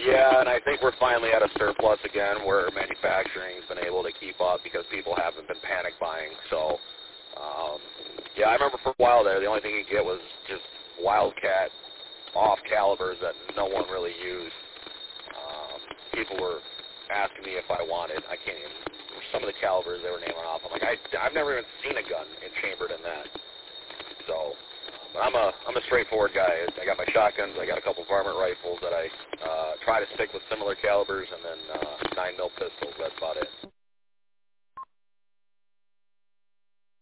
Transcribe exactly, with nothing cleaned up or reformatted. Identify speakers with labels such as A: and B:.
A: Yeah, and I think we're finally at a surplus again where manufacturing's been able to keep up because people haven't been panic buying. So, um, yeah, I remember for a while there, the only thing you could get was just Wildcat off calibers that no one really used. Um, people were asking me if I wanted. I can't even. Some of the calibers they were naming off. I'm like, I, I've never even seen a gun in chambered in that. So, but I'm a I'm a straightforward guy. I got my shotguns. I got a couple varmint rifles that I uh, try to stick with similar calibers, and then uh, nine mil pistols. That's about it.